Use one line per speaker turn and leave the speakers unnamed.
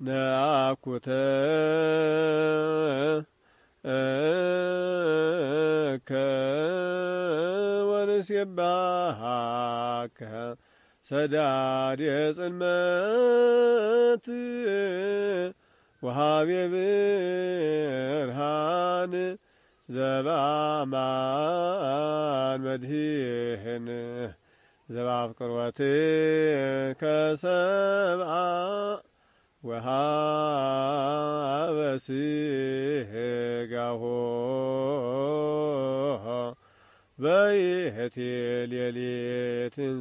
ነአኩተ ወንሴባሃከ ሰዳድ የጽልመት ወሃቤ ብርሃን ዘበአማን መድህን ዘባፍቅሮትከ ሰብአ ወሃበ ስጋሆ በይእቲ ሌሊት